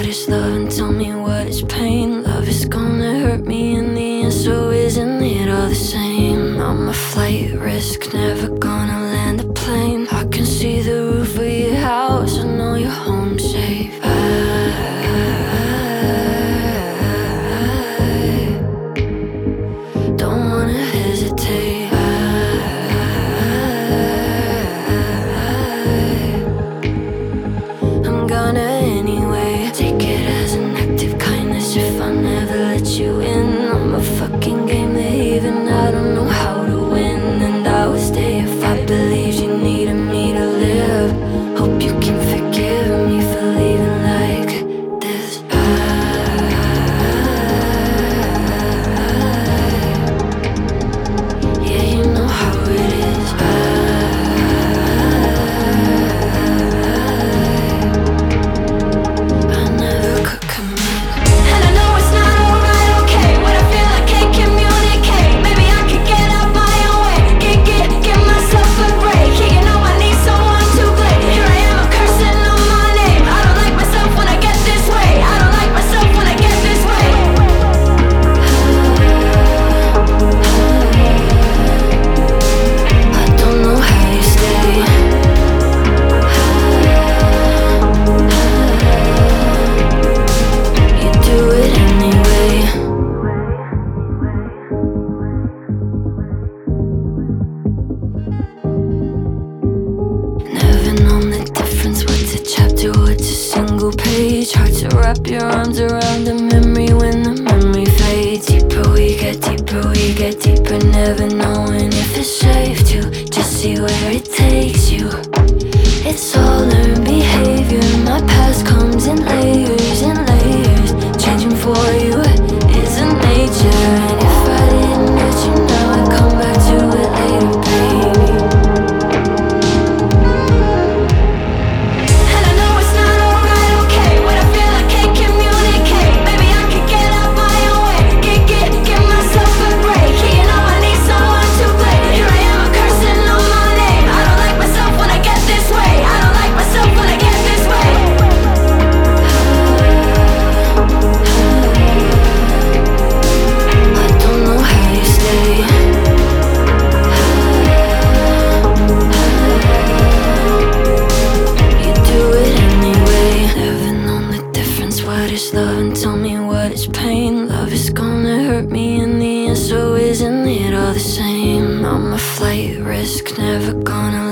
is love and tell me what is pain. Love is gonna hurt me in the end, so isn't it all the same? I'm a flight risk, never gonna land a plane. I can see the roof of your house, I know you're home safe. I don't wanna hesitate. I'm gonna anyway. Take it as an act of kindness if I never let you in. I'm a fucking game that even I don't know how to win. And I would stay if I believed you needed me to live. Hope you can forgive me for leaving like this. Yeah, you know how it is. I never could commit. And I know it's not alright, okay. When I feel I can't communicate, maybe I could get out my own way. Give myself a break. Yeah, you know I need someone to blame. Here I am, I'm cursing on my name. I don't like myself when I get this way. I don't like myself when I get this way. I don't know how you stay. You do it anyway. Never known the difference. What's a chapter? What's a single page? Hard to wrap your arms around a memory when the memory fades. Deeper we get deeper, never knowing if it's safe to just see where it takes you. It's all learned behavior. My past comes in layers and layers. Changing for you is a nature. And if I didn't let you know, I'd come back to it later, baby. And I know it's not alright, okay. When I feel I can't communicate, maybe I could get out my own way. Give myself a break. Yeah, you know I need someone to blame. Here I am, I'm cursing on my name. I don't like myself when I get this way. I don't like myself when I get this way. I don't know how you stay. You do it anyway. Never known the difference. What is love and tell me what is pain. Love is gonna hurt me in the end, so isn't it all the same? I'm a flight risk, never gonna